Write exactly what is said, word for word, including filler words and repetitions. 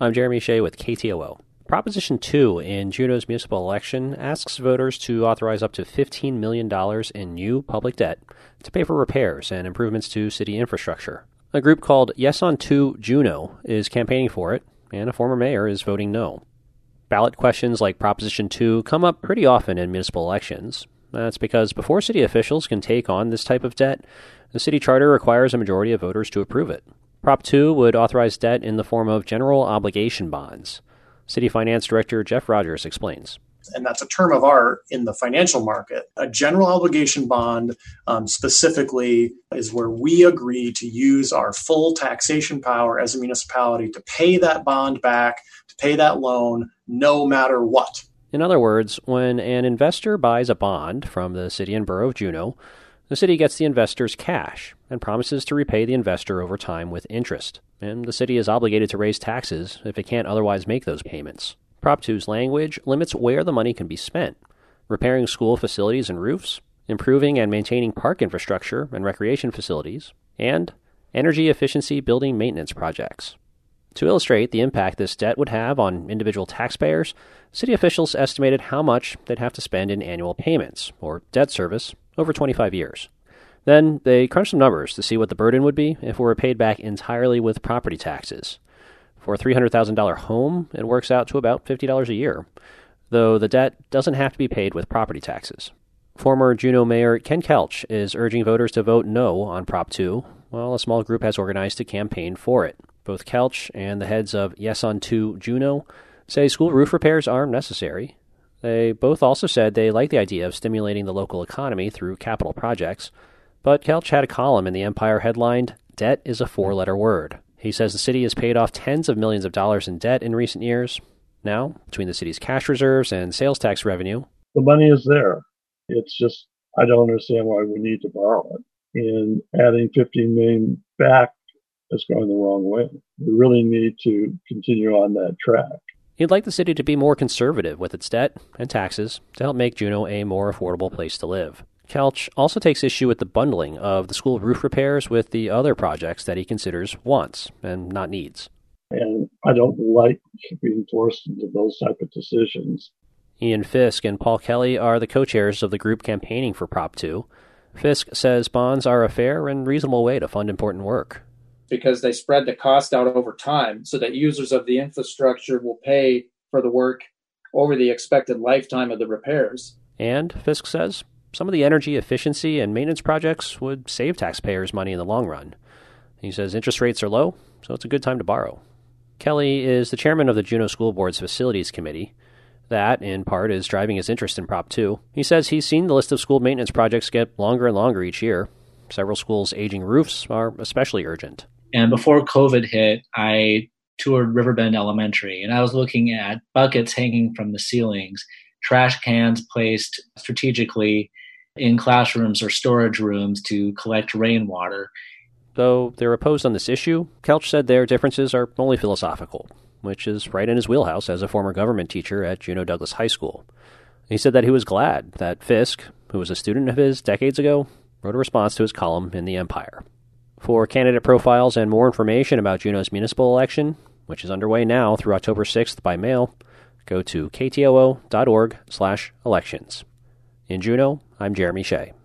I'm Jeremy Shea with K T O O. Proposition two in Juneau's municipal election asks voters to authorize up to fifteen million dollars in new public debt to pay for repairs and improvements to city infrastructure. A group called Yes on two Juneau is campaigning for it, and a former mayor is voting no. Ballot questions like Proposition two come up pretty often in municipal elections. That's because before city officials can take on this type of debt, the city charter requires a majority of voters to approve it. Prop two would authorize debt in the form of general obligation bonds. City Finance Director Jeff Rogers explains. And that's a term of art in the financial market. A general obligation bond um, specifically is where we agree to use our full taxation power as a municipality to pay that bond back, to pay that loan, no matter what. In other words, when an investor buys a bond from the city and borough of Juneau, the city gets the investor's cash and promises to repay the investor over time with interest, and the city is obligated to raise taxes if it can't otherwise make those payments. Prop two's language limits where the money can be spent: repairing school facilities and roofs, improving and maintaining park infrastructure and recreation facilities, and energy efficiency building maintenance projects. To illustrate the impact this debt would have on individual taxpayers, city officials estimated how much they'd have to spend in annual payments, or debt service, over twenty-five years. Then they crunched some numbers to see what the burden would be if it were paid back entirely with property taxes. For a three hundred thousand dollars home, it works out to about fifty dollars a year, though the debt doesn't have to be paid with property taxes. Former Juneau Mayor Ken Kelch is urging voters to vote no on Prop two, while a small group has organized to campaign for it. Both Kelch and the heads of Yes on two Juneau say school roof repairs are necessary. They both also said they like the idea of stimulating the local economy through capital projects, but Kelch had a column in the Empire headlined, "Debt is a four-letter word." He says the city has paid off tens of millions of dollars in debt in recent years. Now, between the city's cash reserves and sales tax revenue, the money is there. It's just, I don't understand why we need to borrow it. And adding fifteen million dollars back is going the wrong way. We really need to continue on that track. He'd like the city to be more conservative with its debt and taxes to help make Juneau a more affordable place to live. Kelch also takes issue with the bundling of the school roof repairs with the other projects that he considers wants and not needs. And I don't like being forced into those type of decisions. Ian Fisk and Paul Kelly are the co-chairs of the group campaigning for Prop two. Fisk says bonds are a fair and reasonable way to fund important work, because they spread the cost out over time so that users of the infrastructure will pay for the work over the expected lifetime of the repairs. And, Fisk says, some of the energy efficiency and maintenance projects would save taxpayers money in the long run. He says interest rates are low, so it's a good time to borrow. Kelly is the chairman of the Juneau School Board's Facilities Committee. That, in part, is driving his interest in Prop two. He says he's seen the list of school maintenance projects get longer and longer each year. Several schools' aging roofs are especially urgent. And before COVID hit, I toured Riverbend Elementary, and I was looking at buckets hanging from the ceilings, trash cans placed strategically in classrooms or storage rooms to collect rainwater. Though they're opposed on this issue, Kelch said their differences are only philosophical, which is right in his wheelhouse as a former government teacher at Juneau Douglas High School. He said that he was glad that Fisk, who was a student of his decades ago, wrote a response to his column in the Empire. For candidate profiles and more information about Juneau's municipal election, which is underway now through October sixth by mail, go to ktoo.org slash elections. In Juneau, I'm Jeremy Shea.